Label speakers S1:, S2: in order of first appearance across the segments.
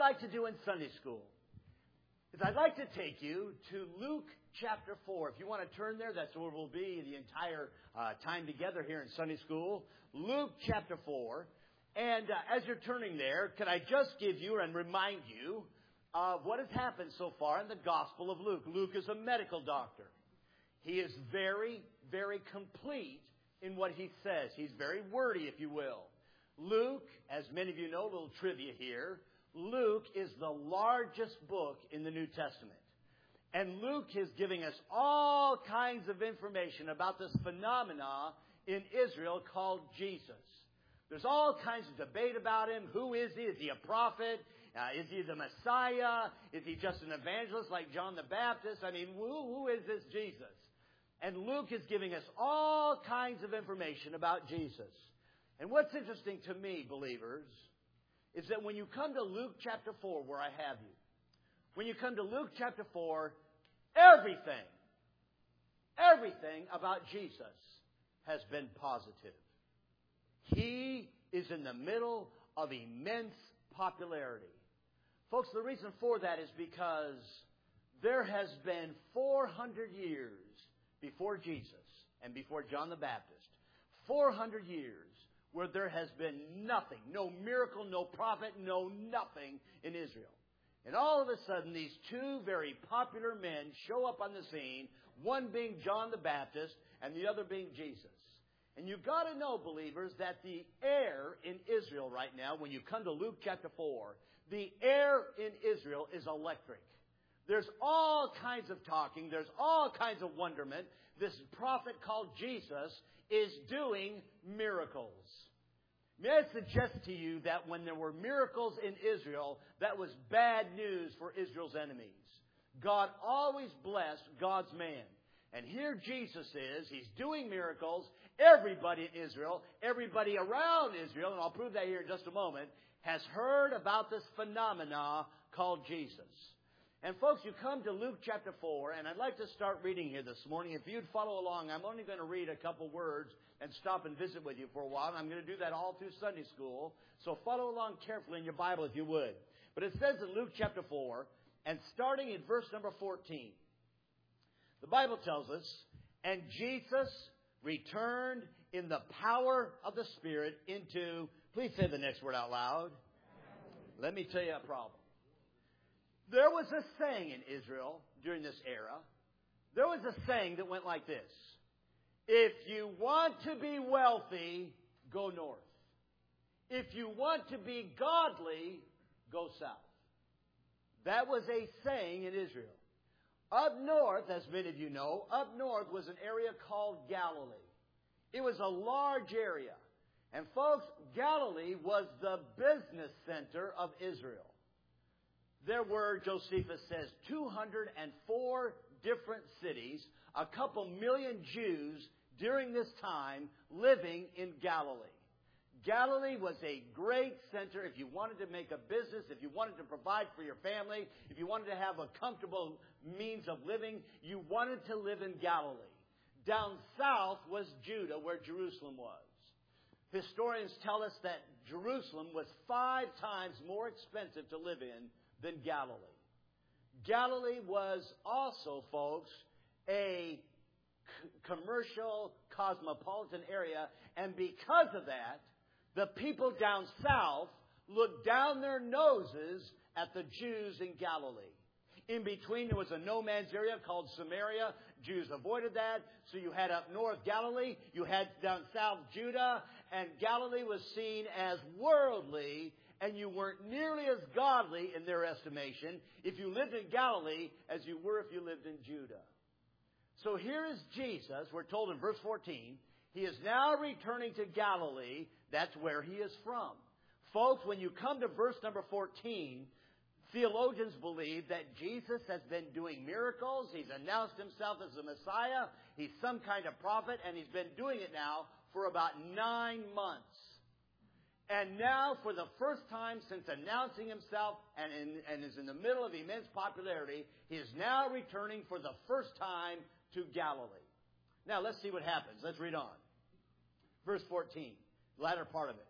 S1: like to do in Sunday school is I'd like to take you to Luke chapter 4. If you want to turn there, that's where we'll be the entire time together here in Sunday school. Luke chapter 4. And as you're turning there, can I just give you and remind you of what has happened so far in the Gospel of Luke. Luke is a medical doctor. He is very, very complete in what he says. He's very wordy, if you will. Luke, as many of you know, a little trivia here, Luke is the largest book in the New Testament. And Luke is giving us all kinds of information about this phenomena in Israel called Jesus. There's all kinds of debate about him. Who is he? Is he a prophet? Is he the Messiah? Is he just an evangelist like John the Baptist? I mean, who is this Jesus? And Luke is giving us all kinds of information about Jesus. And what's interesting to me, believers, is that when you come to Luke chapter 4, where I have you, when you come to Luke chapter 4, everything about Jesus has been positive. He is in the middle of immense popularity. Folks, the reason for that is because there has been 400 years before Jesus and before John the Baptist, 400 years where there has been nothing, no miracle, no prophet, no nothing in Israel. And all of a sudden, these two very popular men show up on the scene, one being John the Baptist and the other being Jesus. And you've got to know, believers, that the air in Israel right now, when you come to Luke chapter 4, the air in Israel is electric. There's all kinds of talking. There's all kinds of wonderment. This prophet called Jesus is doing miracles. May I suggest to you that when there were miracles in Israel, that was bad news for Israel's enemies. God always blessed God's man. And here Jesus is. He's doing miracles. Everybody in Israel, everybody around Israel, and I'll prove that here in just a moment, has heard about this phenomena called Jesus. And folks, you come to Luke chapter 4, and I'd like to start reading here this morning. If you'd follow along, I'm only going to read a couple words and stop and visit with you for a while. And I'm going to do that all through Sunday school. So follow along carefully in your Bible if you would. But it says in Luke chapter 4, and starting in verse number 14, the Bible tells us, and Jesus returned in the power of the Spirit into, please say the next word out loud. Let me tell you a problem. There was a saying in Israel during this era. There was a saying that went like this. If you want to be wealthy, go north. If you want to be godly, go south. That was a saying in Israel. Up north, as many of you know, up north was an area called Galilee. It was a large area. And folks, Galilee was the business center of Israel. There were, Josephus says, 204 different cities, a couple million Jews during this time living in Galilee. Galilee was a great center if you wanted to make a business, if you wanted to provide for your family, if you wanted to have a comfortable means of living, you wanted to live in Galilee. Down south was Judah, where Jerusalem was. Historians tell us that Jerusalem was 5 times more expensive to live in than Galilee. Galilee was also, folks, a commercial, cosmopolitan area, and because of that, the people down south looked down their noses at the Jews in Galilee. In between, there was a no man's area called Samaria. Jews avoided that. So you had up north Galilee, you had down south Judah, and Galilee was seen as worldly, and you weren't nearly as godly in their estimation if you lived in Galilee as you were if you lived in Judah. So here is Jesus, we're told in verse 14, he is now returning to Galilee. That's where he is from. Folks, when you come to verse number 14, theologians believe that Jesus has been doing miracles. He's announced himself as the Messiah. He's some kind of prophet, and he's been doing it now for about 9 months. And now, for the first time since announcing himself and is in the middle of immense popularity, he is now returning for the first time to Galilee. Now, let's see what happens. Let's read on. Verse 14, the latter part of it.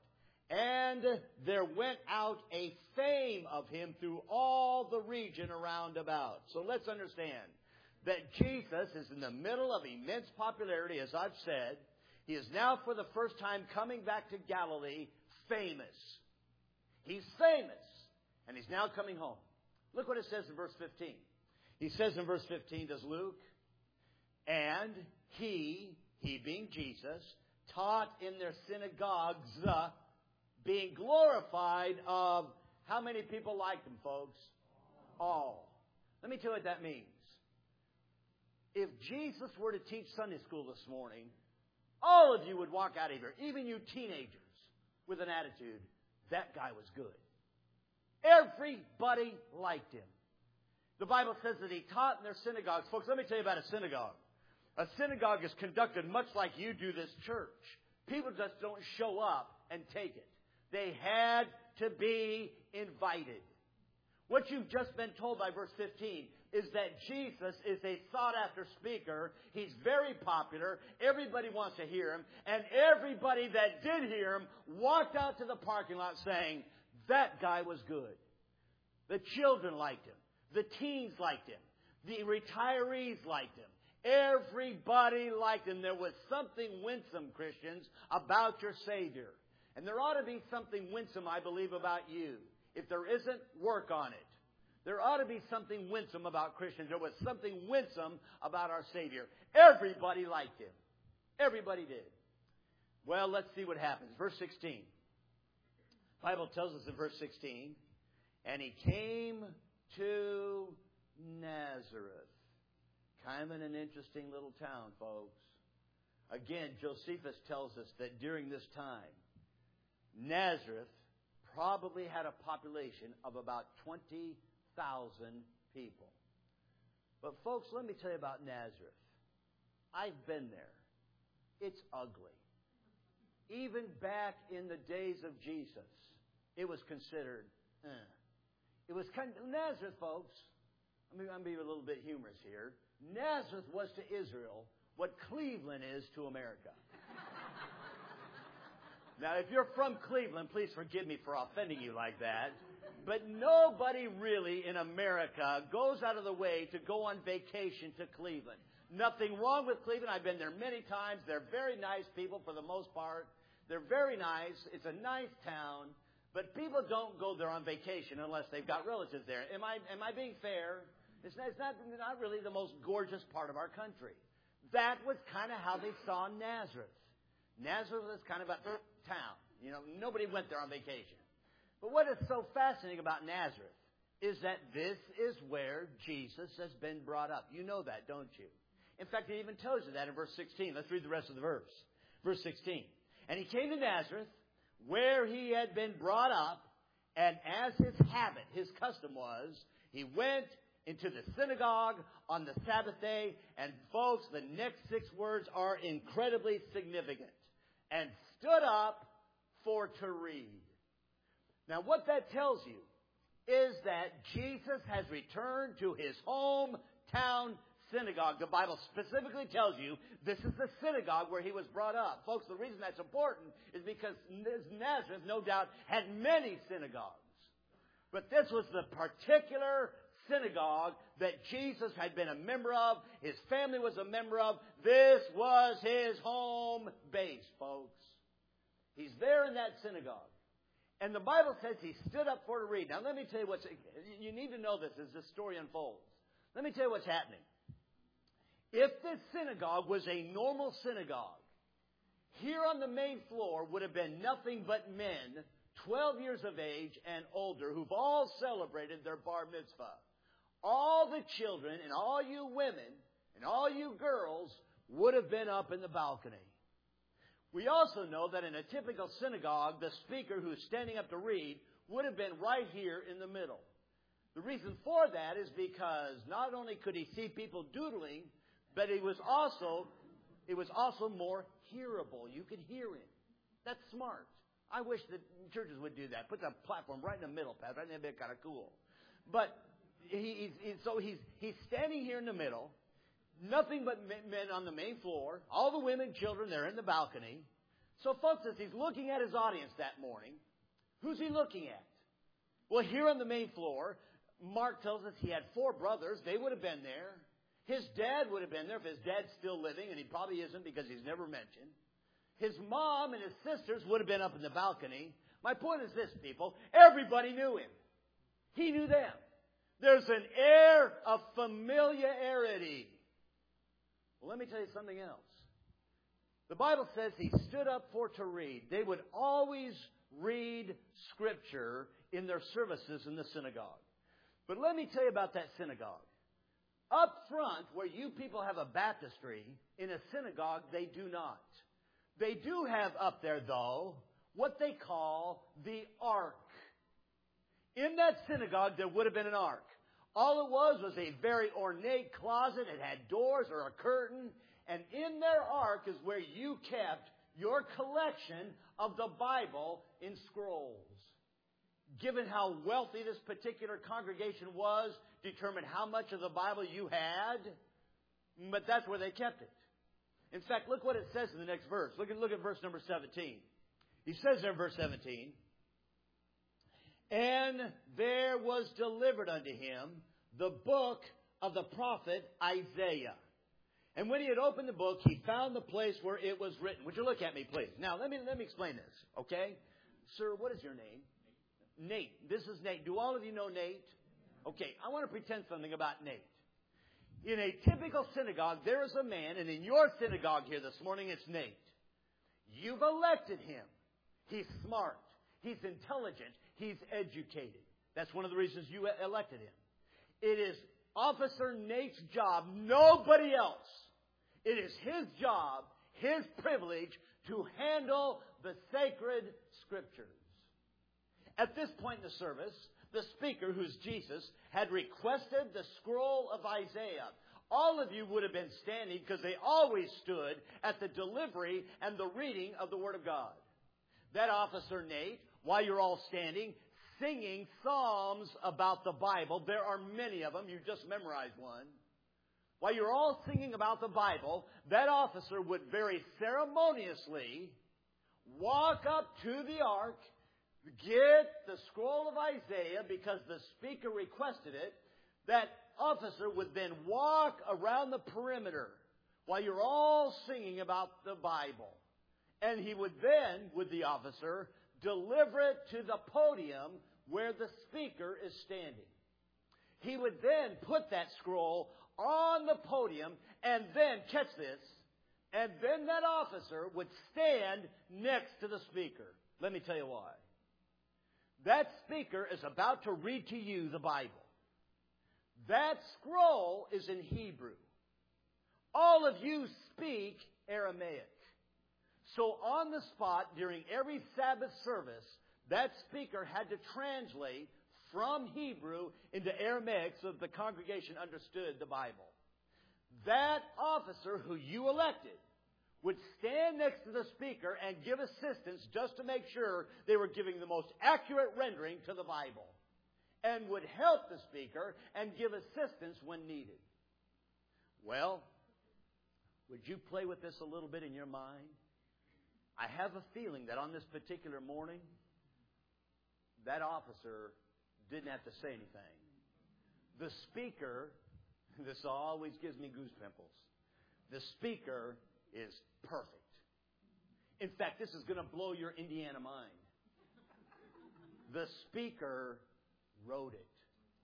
S1: And there went out a fame of him through all the region around about. So let's understand that Jesus is in the middle of immense popularity, as I've said. He is now for the first time coming back to Galilee, famous. He's famous, and he's now coming home. Look what it says in verse 15. He says in verse 15, does Luke, and he being Jesus, taught in their synagogues, being glorified of how many people liked him, folks? All. Let me tell you what that means. If Jesus were to teach Sunday school this morning, all of you would walk out of here, even you teenagers, with an attitude, that guy was good. Everybody liked him. The Bible says that he taught in their synagogues. Folks, let me tell you about a synagogue. A synagogue is conducted much like you do this church. People just don't show up and take it. They had to be invited. What you've just been told by verse 15 is that Jesus is a sought-after speaker. He's very popular. Everybody wants to hear him. And everybody that did hear him walked out to the parking lot saying, that guy was good. The children liked him. The teens liked him. The retirees liked him. Everybody liked him. There was something winsome, Christians, about your Savior. And there ought to be something winsome, I believe, about you. If there isn't, work on it. There ought to be something winsome about Christians. There was something winsome about our Savior. Everybody liked him. Everybody did. Well, let's see what happens. Verse 16. The Bible tells us in verse 16, and he came to Nazareth. Kind of an interesting little town, folks. Again, Josephus tells us that during this time, Nazareth probably had a population of about 20,000 people. But folks, let me tell you about Nazareth. I've been there. It's ugly. Even back in the days of Jesus, it was considered, It was Nazareth, folks. I'm going to be a little bit humorous here. Nazareth was to Israel what Cleveland is to America. Now, if you're from Cleveland, please forgive me for offending you like that. But nobody really in America goes out of the way to go on vacation to Cleveland. Nothing wrong with Cleveland. I've been there many times. They're very nice people for the most part. They're very nice. It's a nice town. But people don't go there on vacation unless they've got relatives there. Am I being fair? It's not really the most gorgeous part of our country. That was kind of how they saw Nazareth. Nazareth was kind of a town. You know, nobody went there on vacation. But what is so fascinating about Nazareth is that this is where Jesus has been brought up. You know that, don't you? In fact, it even tells you that in verse 16. Let's read the rest of the verse. Verse 16. And he came to Nazareth, where he had been brought up, and as his habit, his custom was, he went into the synagogue on the Sabbath day. And folks, the next 6 words are incredibly significant. And stood up for to read. Now, what that tells you is that Jesus has returned to his hometown synagogue. The Bible specifically tells you this is the synagogue where he was brought up. Folks, the reason that's important is because Nazareth, no doubt, had many synagogues. But this was the particular synagogue that Jesus had been a member of. His family was a member of. This was his home base, folks. He's there in that synagogue. And the Bible says he stood up for to read. Now, let me tell you you need to know this as this story unfolds. Let me tell you what's happening. If this synagogue was a normal synagogue, here on the main floor would have been nothing but men 12 years of age and older who've all celebrated their bar mitzvah. All the children and all you women and all you girls would have been up in the balcony. We also know that in a typical synagogue, the speaker who's standing up to read would have been right here in the middle. The reason for that is because not only could he see people doodling, but it was also more hearable. You could hear him. That's smart. I wish that churches would do that. Put the platform right in the middle, Pat. Right in there, kind of cool. But he's standing here in the middle. Nothing but men on the main floor. All the women and children, they're in the balcony. So, folks, as he's looking at his audience that morning, who's he looking at? Well, here on the main floor, Mark tells us he had 4 brothers. They would have been there. His dad would have been there if his dad's still living, and he probably isn't because he's never mentioned. His mom and his sisters would have been up in the balcony. My point is this, people. Everybody knew him. He knew them. There's an air of familiarity. Well, let me tell you something else. The Bible says he stood up for to read. They would always read Scripture in their services in the synagogue. But let me tell you about that synagogue. Up front, where you people have a baptistry, in a synagogue, they do not. They do have up there, though, what they call the ark. In that synagogue, there would have been an ark. All it was a very ornate closet. It had doors or a curtain. And in their ark is where you kept your collection of the Bible in scrolls. Given how wealthy this particular congregation was, determined how much of the Bible you had. But that's where they kept it. In fact, look what it says in the next verse. Look at verse number 17. He says there in verse 17, "And there was delivered unto him the book of the prophet Isaiah. And when he had opened the book, he found the place where it was written." Would you look at me, please? Now, let me explain this, okay? Sir, what is your name? Nate. This is Nate. Do all of you know Nate? Okay, I want to pretend something about Nate. In a typical synagogue, there is a man, and in your synagogue here this morning, it's Nate. You've elected him. He's smart. He's intelligent. He's educated. That's one of the reasons you elected him. It is Officer Nate's job, nobody else. It is his job, his privilege, to handle the sacred Scriptures. At this point in the service, the speaker, who's Jesus, had requested the scroll of Isaiah. All of you would have been standing because they always stood at the delivery and the reading of the Word of God. That Officer Nate, while you're all standing, singing psalms about the Bible. There are many of them. You just memorized one. While you're all singing about the Bible, that officer would very ceremoniously walk up to the ark, get the scroll of Isaiah because the speaker requested it. That officer would then walk around the perimeter while you're all singing about the Bible. And he would then, with the officer, deliver it to the podium where the speaker is standing. He would then put that scroll on the podium and then, catch this, and then that officer would stand next to the speaker. Let me tell you why. That speaker is about to read to you the Bible. That scroll is in Hebrew. All of you speak Aramaic. So on the spot, during every Sabbath service, that speaker had to translate from Hebrew into Aramaic so that the congregation understood the Bible. That officer who you elected would stand next to the speaker and give assistance just to make sure they were giving the most accurate rendering to the Bible, and would help the speaker and give assistance when needed. Well, would you play with this a little bit in your mind? I have a feeling that on this particular morning, that officer didn't have to say anything. The speaker, this always gives me goose pimples. The speaker is perfect. In fact, this is going to blow your Indiana mind. The speaker wrote it.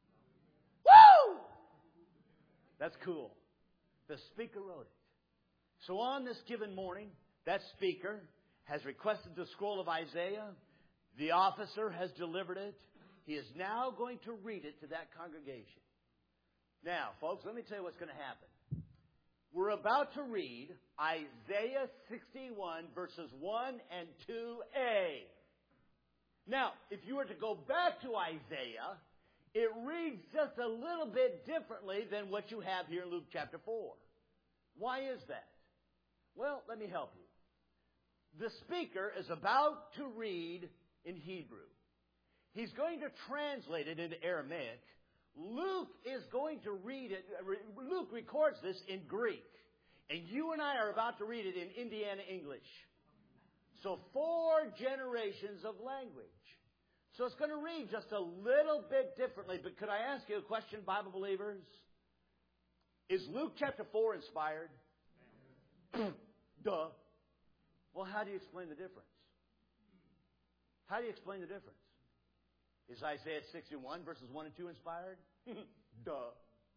S1: Woo! That's cool. The speaker wrote it. So on this given morning, that speaker has requested the scroll of Isaiah. The officer has delivered it. He is now going to read it to that congregation. Now, folks, let me tell you what's going to happen. We're about to read Isaiah 61, verses 1 and 2a. Now, if you were to go back to Isaiah, it reads just a little bit differently than what you have here in Luke chapter 4. Why is that? Well, let me help you. The speaker is about to read in Hebrew. He's going to translate it into Aramaic. Luke is going to read it. Luke records this in Greek. And you and I are about to read it in Indiana English. So 4 generations of language. So it's going to read just a little bit differently. But could I ask you a question, Bible believers? Is Luke chapter 4 inspired? Duh. Well, how do you explain the difference? How do you explain the difference? Is Isaiah 61 verses 1 and 2 inspired? Duh.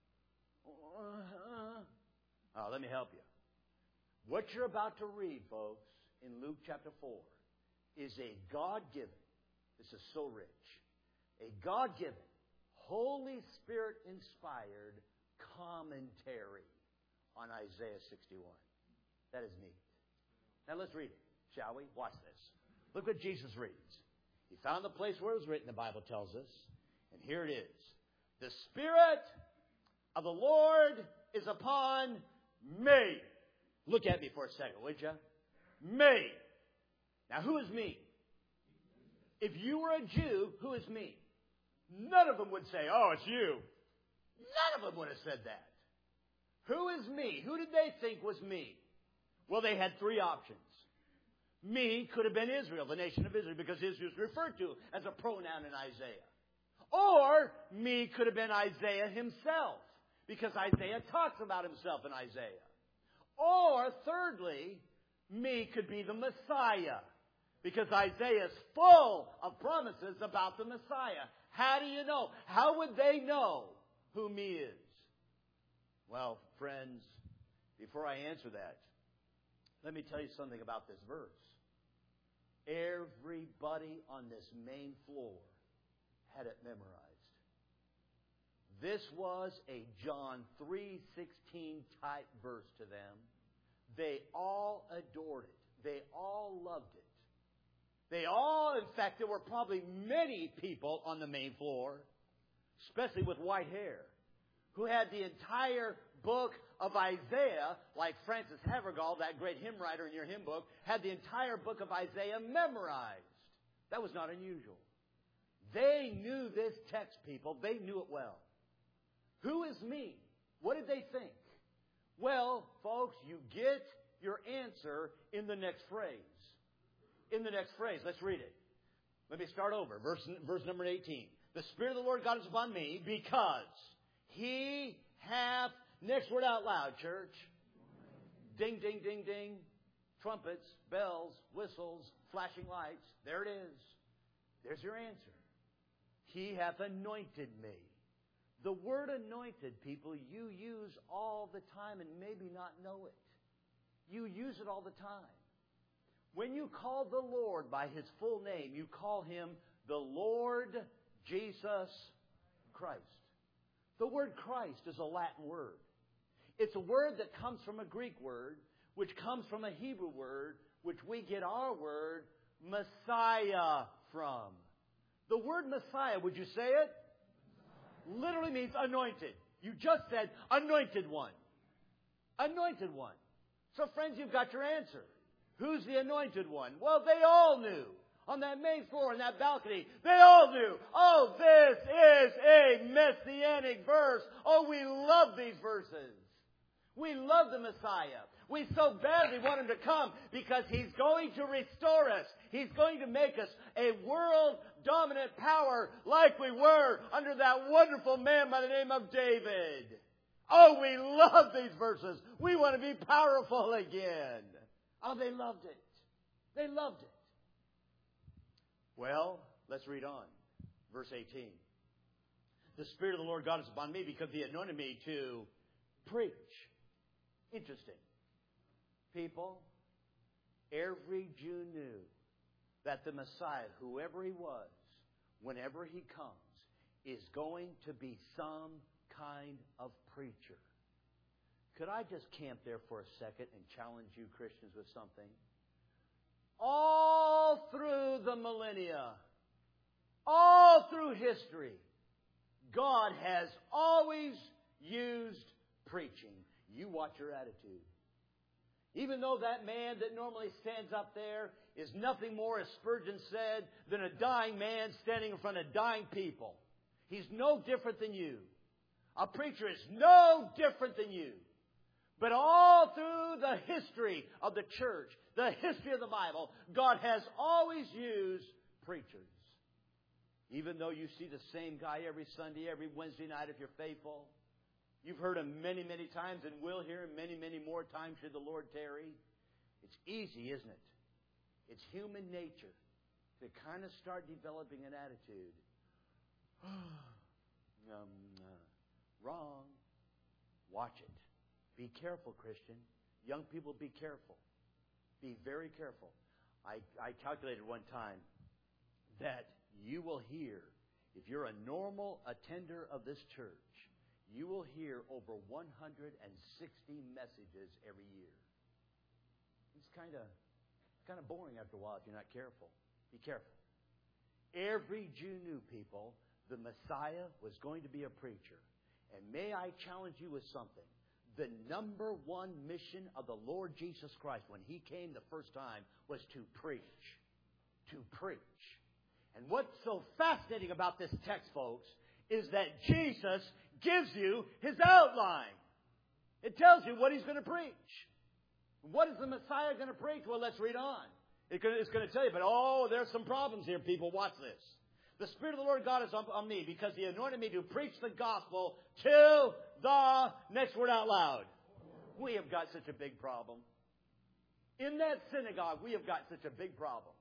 S1: Oh, let me help you. What you're about to read, folks, in Luke chapter 4 is a God-given, this is so rich, a God-given, Holy Spirit-inspired commentary on Isaiah 61. That is neat. Now let's read it, shall we? Watch this. Look what Jesus reads. He found the place where it was written, the Bible tells us, and here it is. The Spirit of the Lord is upon me. Look at me for a second, would you? Me. Now, who is me? If you were a Jew, who is me? None of them would say, oh, it's you. None of them would have said that. Who is me? Who did they think was me? Well, they had 3 options. Me could have been Israel, the nation of Israel, because Israel is referred to as a pronoun in Isaiah. Or me could have been Isaiah himself, because Isaiah talks about himself in Isaiah. Or, thirdly, me could be the Messiah, because Isaiah is full of promises about the Messiah. How do you know? How would they know who me is? Well, friends, before I answer that, let me tell you something about this verse. Everybody on this main floor had it memorized. This was a John 3:16 type verse to them. They all adored it. They all loved it. They all, in fact, there were probably many people on the main floor, especially with white hair, who had the entire book of Isaiah, like Francis Havergal, that great hymn writer in your hymn book, had the entire book of Isaiah memorized. That was not unusual. They knew this text, people. They knew it well. Who is me? What did they think? Well, folks, you get your answer in the next phrase. In the next phrase. Let's read it. Let me start over. Verse number 18. The Spirit of the Lord God is upon me because He hath... Next word out loud, church. Ding, ding, ding, ding. Trumpets, bells, whistles, flashing lights. There it is. There's your answer. He hath anointed me. The word anointed, people, you use all the time and maybe not know it. You use it all the time. When you call the Lord by His full name, you call Him the Lord Jesus Christ. The word Christ is a Latin word. It's a word that comes from a Greek word, which comes from a Hebrew word, which we get our word Messiah from. The word Messiah, would you say it? Literally means anointed. You just said anointed one. Anointed one. So friends, you've got your answer. Who's the anointed one? Well, they all knew. On that main floor, in that balcony, they all knew. Oh, this is a messianic verse. Oh, we love these verses. We love the Messiah. We so badly want Him to come because He's going to restore us. He's going to make us a world-dominant power like we were under that wonderful man by the name of David. Oh, we love these verses. We want to be powerful again. Oh, they loved it. They loved it. Well, let's read on. Verse 18. The Spirit of the Lord God is upon me because He anointed me to preach. Interesting. People, every Jew knew that the Messiah, whoever He was, whenever He comes, is going to be some kind of preacher. Could I just camp there for a second and challenge you Christians with something? All through the millennia, all through history, God has always used preaching. You watch your attitude. Even though that man that normally stands up there is nothing more, as Spurgeon said, than a dying man standing in front of dying people. He's no different than you. A preacher is no different than you. But all through the history of the church, the history of the Bible, God has always used preachers. Even though you see the same guy every Sunday, every Wednesday night if you're faithful. You've heard him many, many times and will hear him many, many more times should the Lord tarry. It's easy, isn't it? It's human nature to kind of start developing an attitude. Wrong. Watch it. Be careful, Christian. Young people, be careful. Be very careful. I calculated one time that you will hear, if you're a normal attender of this church, you will hear over 160 messages every year. It's kind of boring after a while if you're not careful. Be careful. Every Jew knew, people, the Messiah was going to be a preacher. And may I challenge you with something. The number one mission of the Lord Jesus Christ when He came the first time was to preach. To preach. And what's so fascinating about this text, folks, is that Jesus gives you His outline. It tells you what He's going to preach. What is the Messiah going to preach? Well, let's read on. It's going to tell you, but there's some problems here, people. Watch this. The Spirit of the Lord God is on me because He anointed me to preach the gospel to the, next word out loud. We have got such a big problem. In that synagogue, we have got such a big problem.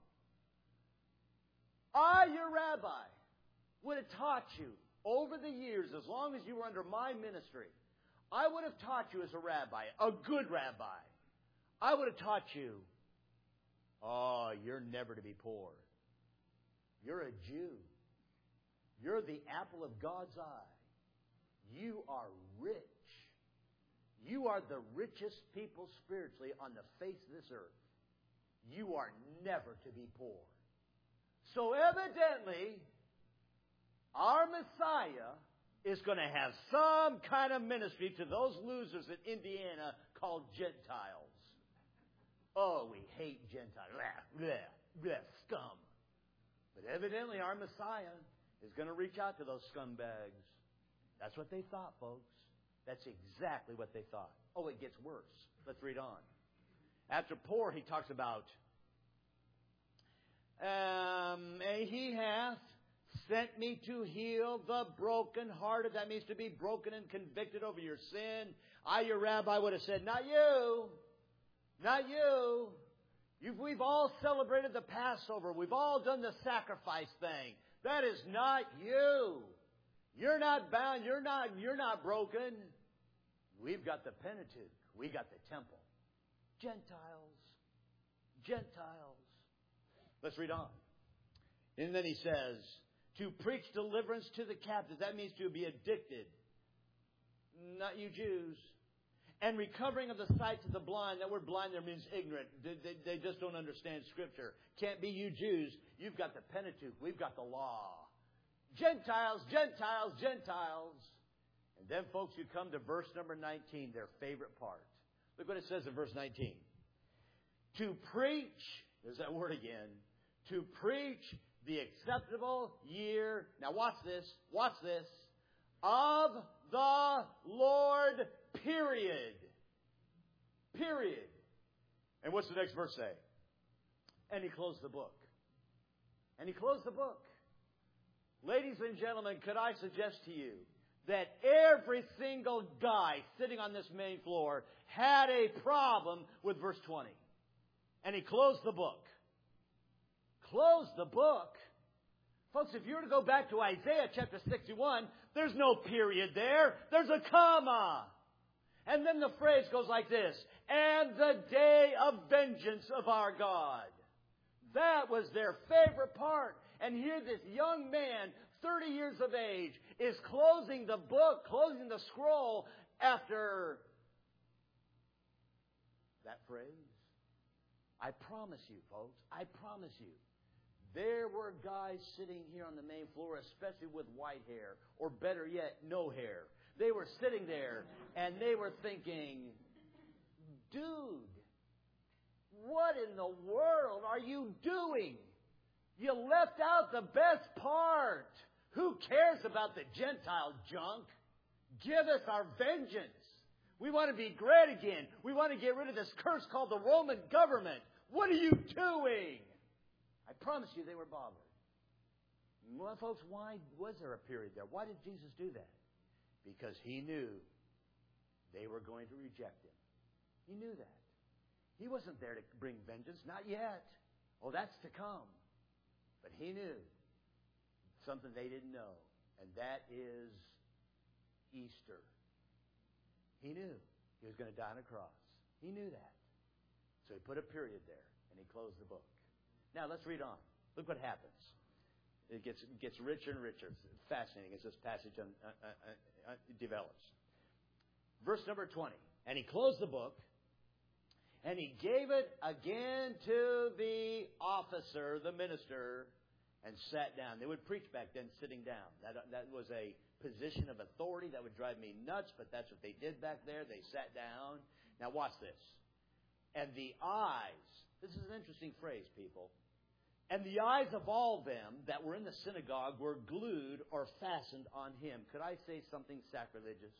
S1: I, your rabbi, would have taught you over the years, as long as you were under my ministry, I would have taught you as a rabbi, a good rabbi. I would have taught you, you're never to be poor. You're a Jew. You're the apple of God's eye. You are rich. You are the richest people spiritually on the face of this earth. You are never to be poor. So evidently, our Messiah is going to have some kind of ministry to those losers in Indiana called Gentiles. Oh, we hate Gentiles. Blah, blah, blah, scum. But evidently our Messiah is going to reach out to those scumbags. That's what they thought, folks. That's exactly what they thought. Oh, it gets worse. Let's read on. After poor, he talks about, He hath sent me to heal the brokenhearted. That means to be broken and convicted over your sin. I, your rabbi, would have said, not you. Not you. We've all celebrated the Passover. We've all done the sacrifice thing. That is not you. You're not bound. You're not broken. We've got the Pentateuch. We got the temple. Gentiles. Let's read on. And then he says, to preach deliverance to the captives. That means to be addicted. Not you Jews. And recovering of the sight to the blind. That word blind there means ignorant. They just don't understand Scripture. Can't be you Jews. You've got the Pentateuch. We've got the law. Gentiles. And then, folks, you come to verse number 19, their favorite part. Look what it says in verse 19. To preach, there's that word again. To preach the acceptable year. Now watch this. Of the Lord, period. And what's the next verse say? And he closed the book. Ladies and gentlemen, could I suggest to you that every single guy sitting on this main floor had a problem with verse 20. And he closed the book. Folks, if you were to go back to Isaiah chapter 61, there's no period there. There's a comma. And then the phrase goes like this. And the day of vengeance of our God. That was their favorite part. And here this young man, 30 years of age, is closing the book, closing the scroll after that phrase. I promise you, folks, there were guys sitting here on the main floor, especially with white hair, or better yet, no hair. They were sitting there, and they were thinking, dude, what in the world are you doing? You left out the best part. Who cares about the Gentile junk? Give us our vengeance. We want to be great again. We want to get rid of this curse called the Roman government. What are you doing? I promise you they were bothered. Well, folks, why was there a period there? Why did Jesus do that? Because He knew they were going to reject Him. He knew that. He wasn't there to bring vengeance. Not yet. Oh, that's to come. But He knew something they didn't know. And that is Easter. He knew He was going to die on a cross. He knew that. So He put a period there, and He closed the book. Now, let's read on. Look what happens. It gets richer and richer. It's fascinating as this passage develops. Verse number 20. And He closed the book, and He gave it again to the officer, the minister, and sat down. They would preach back then sitting down. That was a position of authority that would drive me nuts, but that's what they did back there. They sat down. Now watch this. And the eyes, this is an interesting phrase, people. And the eyes of all them that were in the synagogue were glued or fastened on Him. Could I say something sacrilegious?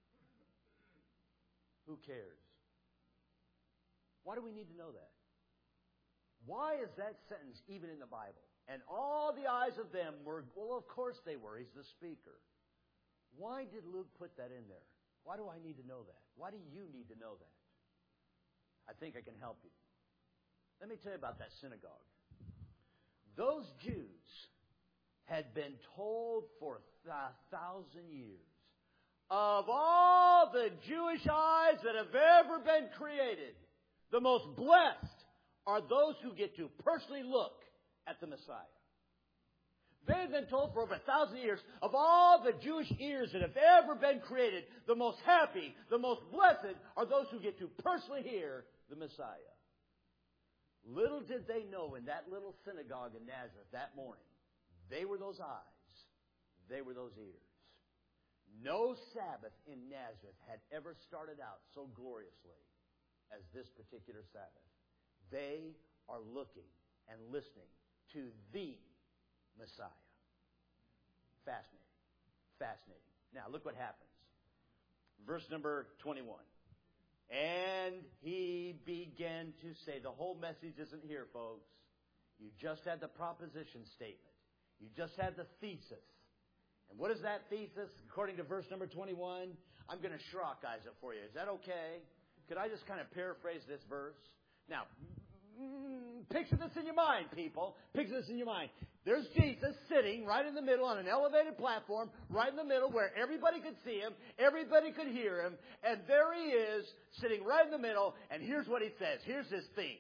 S1: Who cares? Why do we need to know that? Why is that sentence even in the Bible? And all the eyes of them were, well, of course they were. He's the speaker. Why did Luke put that in there? Why do I need to know that? Why do you need to know that? I think I can help you. Let me tell you about that synagogue. Those Jews had been told for 1,000 years, of all the Jewish eyes that have ever been created, the most blessed are those who get to personally look at the Messiah. They had been told for over 1,000 years, of all the Jewish ears that have ever been created, the most happy, the most blessed are those who get to personally hear the Messiah. Little did they know in that little synagogue in Nazareth that morning, they were those eyes, they were those ears. No Sabbath in Nazareth had ever started out so gloriously as this particular Sabbath. They are looking and listening to the Messiah. Fascinating. Fascinating. Now, look what happens. Verse number 21. And He began to say, the whole message isn't here, folks. You just had the proposition statement. You just had the thesis. And what is that thesis? According to verse number 21, I'm going to Shrock-ize it for you. Is that okay? Could I just kind of paraphrase this verse? Now, picture this in your mind, people. Picture this in your mind. There's Jesus sitting right in the middle on an elevated platform, right in the middle where everybody could see Him, everybody could hear Him, and there He is sitting right in the middle, and here's what He says. Here's His theme.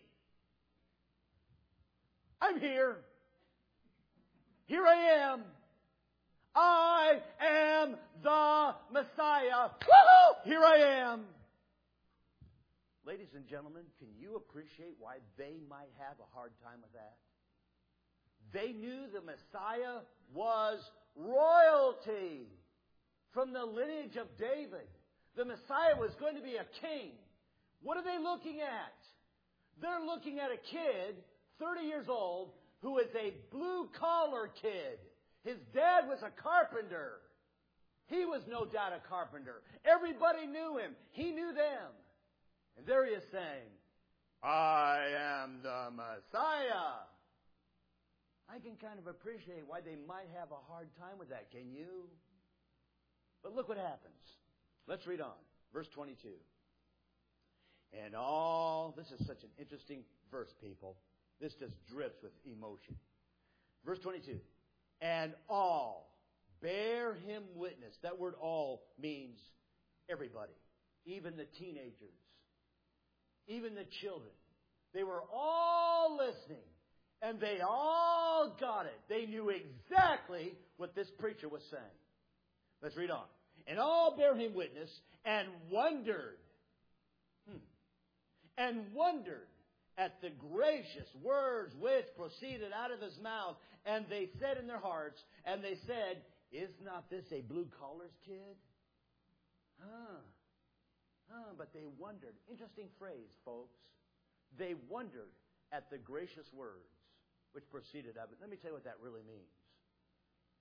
S1: I'm here. Here I am. I am the Messiah. Woo-hoo! Here I am. Ladies and gentlemen, can you appreciate why they might have a hard time with that? They knew the Messiah was royalty from the lineage of David. The Messiah was going to be a king. What are they looking at? They're looking at a kid, 30 years old, who is a blue-collar kid. His dad was a carpenter. He was no doubt a carpenter. Everybody knew him. He knew them. And there He is saying, I am the Messiah. I can kind of appreciate why they might have a hard time with that. Can you? But look what happens. Let's read on. Verse 22. And this is such an interesting verse, people. This just drips with emotion. Verse 22. And all bear Him witness. That word all means everybody. Even the teenagers. Even the children. They were all listening. And they all got it. They knew exactly what this preacher was saying. Let's read on. And all bear Him witness and wondered. And wondered at the gracious words which proceeded out of His mouth. And they said in their hearts, and they said, is not this a blue-collar kid? But they wondered. Interesting phrase, folks. They wondered at the gracious words which proceeded out of it. Let me tell you what that really means.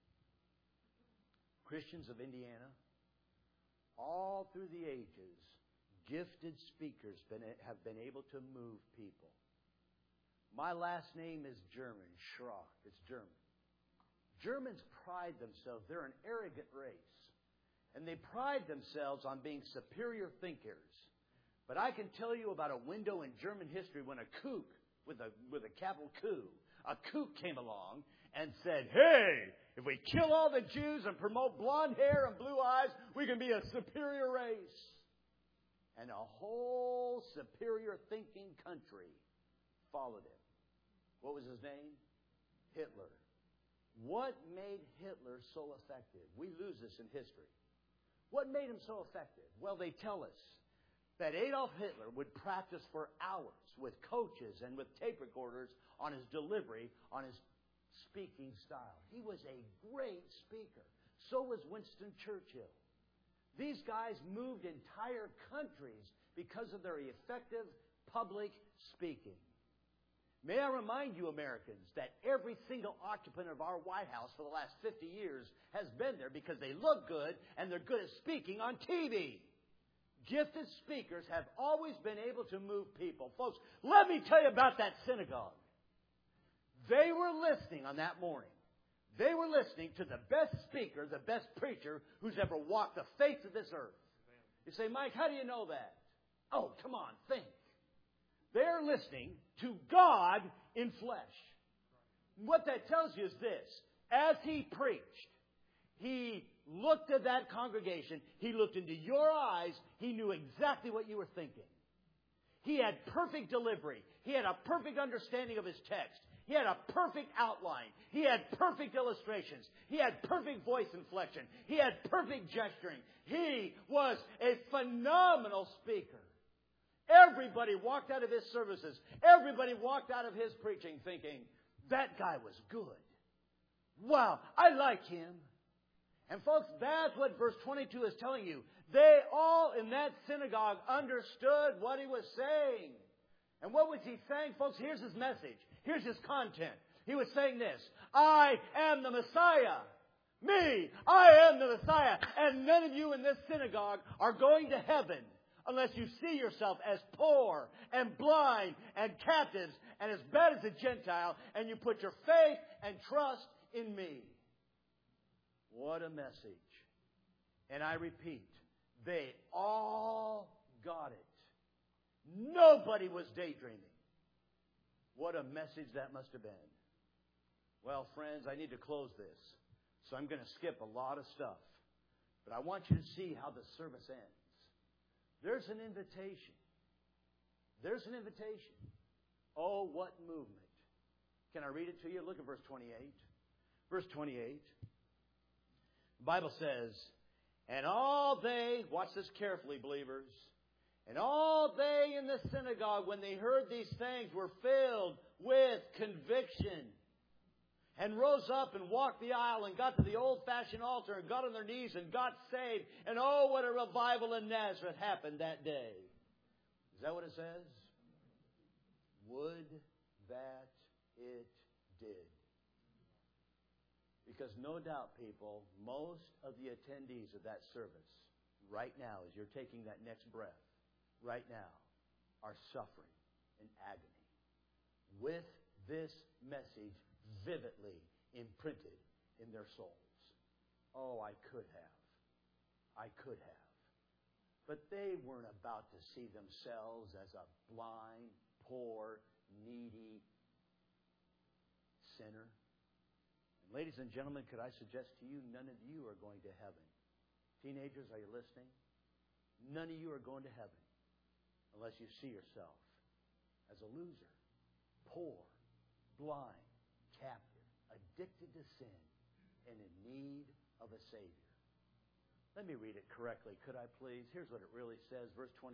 S1: Christians of Indiana, all through the ages, gifted speakers have been able to move people. My last name is German, Schrock. It's German. Germans pride themselves. They're an arrogant race. And they pride themselves on being superior thinkers. But I can tell you about a window in German history when a kook, with a capital coup, a kook came along and said, hey, if we kill all the Jews and promote blonde hair and blue eyes, we can be a superior race. And a whole superior thinking country followed him. What was his name? Hitler. What made Hitler so effective? We lose this in history. What made him so effective? Well, they tell us that Adolf Hitler would practice for hours with coaches and with tape recorders on his delivery, on his speaking style. He was a great speaker. So was Winston Churchill. These guys moved entire countries because of their effective public speaking. May I remind you, Americans, that every single occupant of our White House for the last 50 years has been there because they look good and they're good at speaking on TV. Gifted speakers have always been able to move people. Folks, let me tell you about that synagogue. They were listening on that morning. They were listening to the best speaker, the best preacher who's ever walked the face of this earth. You say, Mike, how do you know that? Oh, come on, think. They're listening to God in flesh. What that tells you is this. As he preached, he looked at that congregation. He looked into your eyes. He knew exactly what you were thinking. He had perfect delivery. He had a perfect understanding of his text. He had a perfect outline. He had perfect illustrations. He had perfect voice inflection. He had perfect gesturing. He was a phenomenal speaker. Everybody walked out of his services. Everybody walked out of his preaching thinking, that guy was good. Wow, I like him. And folks, that's what verse 22 is telling you. They all in that synagogue understood what he was saying. And what was he saying? Folks, here's his message. Here's his content. He was saying this. I am the Messiah. Me, I am the Messiah. And none of you in this synagogue are going to heaven unless you see yourself as poor and blind and captives and as bad as a Gentile, and you put your faith and trust in me. What a message. And I repeat, they all got it. Nobody was daydreaming. What a message that must have been. Well, friends, I need to close this, so I'm going to skip a lot of stuff. But I want you to see how the service ends. There's an invitation. There's an invitation. Oh, what movement. Can I read it to you? Look at verse 28. Verse 28. The Bible says, and all they, watch this carefully, believers, and all they in the synagogue, when they heard these things, were filled with conviction and rose up and walked the aisle and got to the old-fashioned altar and got on their knees and got saved. And oh, what a revival in Nazareth happened that day. Is that what it says? Would that it did. Because no doubt, people, most of the attendees of that service right now, as you're taking that next breath, right now, are suffering in agony with this message vividly imprinted in their souls. Oh, I could have. I could have. But they weren't about to see themselves as a blind, poor, needy sinner. And ladies and gentlemen, could I suggest to you, none of you are going to heaven. Teenagers, are you listening? None of you are going to heaven unless you see yourself as a loser, poor, blind, captive, addicted to sin, and in need of a Savior. Let me read it correctly, could I please? Here's what it really says, verse 28.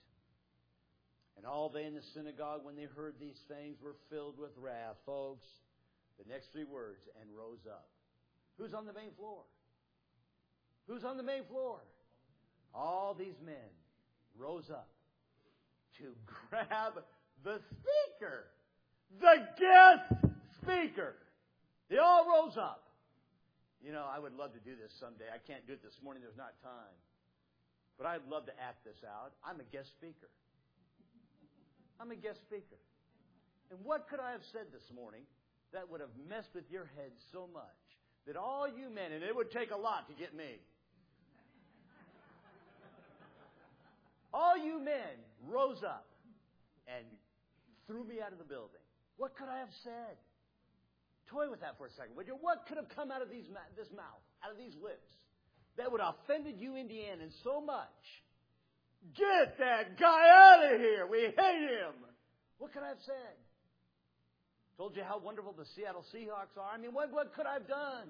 S1: And all they in the synagogue, when they heard these things, were filled with wrath. Folks, the next three words, and rose up. Who's on the main floor? Who's on the main floor? All these men rose up to grab the speaker, the guest speaker. They all rose up. You know, I would love to do this someday. I can't do it this morning. There's not time. But I'd love to act this out. I'm a guest speaker. I'm a guest speaker. And what could I have said this morning that would have messed with your head so much that all you men, and it would take a lot to get me, all you men rose up and threw me out of the building? What could I have said? Toy with that for a second, would you? What could have come out of this mouth, out of these lips, that would have offended you, Indianans, so much? Get that guy out of here. We hate him. What could I have said? Told you how wonderful the Seattle Seahawks are. I mean, what could I have done?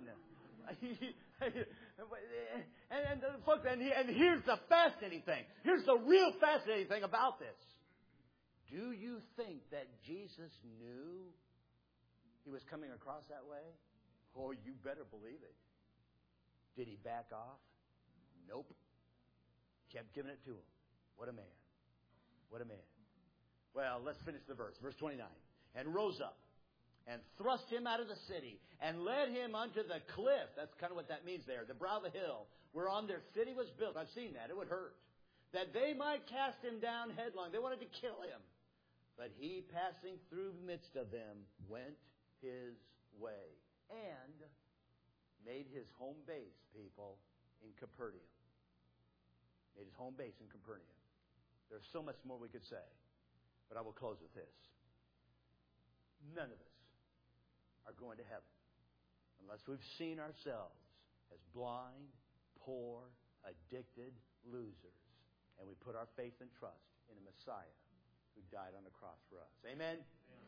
S1: And here's the fascinating thing. Here's the real fascinating thing about this. Do you think that Jesus knew he was coming across that way? Oh, you better believe it. Did he back off? Nope. Kept giving it to him. What a man. What a man. Well, let's finish the verse. Verse 29. And rose up and thrust him out of the city and led him unto the cliff. That's kind of what that means there. The brow of the hill whereon their city was built. I've seen that. It would hurt. That they might cast him down headlong. They wanted to kill him. But he, passing through the midst of them, went his way and made his home base, people, in Capernaum. Made his home base in Capernaum. There's so much more we could say, but I will close with this. None of us are going to heaven unless we've seen ourselves as blind, poor, addicted losers, and we put our faith and trust in a Messiah who died on the cross for us. Amen?